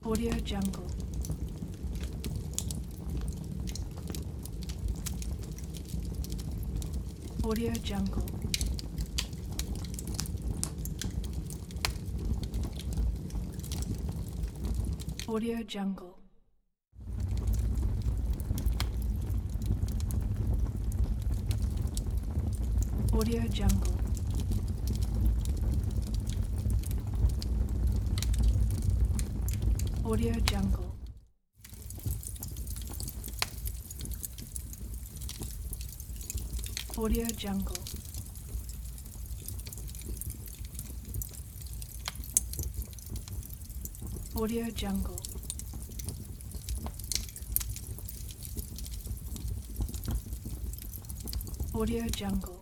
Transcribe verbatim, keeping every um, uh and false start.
Audio Jungle. Audio Jungle. Audio Jungle. Audio Jungle. Audio Jungle. Audio Jungle. Audio Jungle. Audio Jungle.